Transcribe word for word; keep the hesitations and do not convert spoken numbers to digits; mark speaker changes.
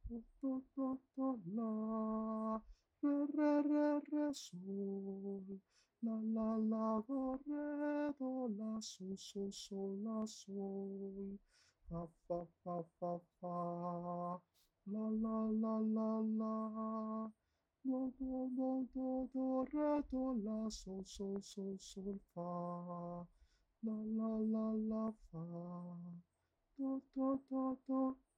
Speaker 1: Do, do, do, do, la. Re, re, re, re, sol. La, la, la, do, re, do, la, sol, sol, sol, la, sol. Fa, fa, fa, fa, fa. La, la, la, la, la. Do, do, do, do, do, re, do, la, sol, sol, sol, sol, fa. La, la, la, la, fa. Do, do, do, do.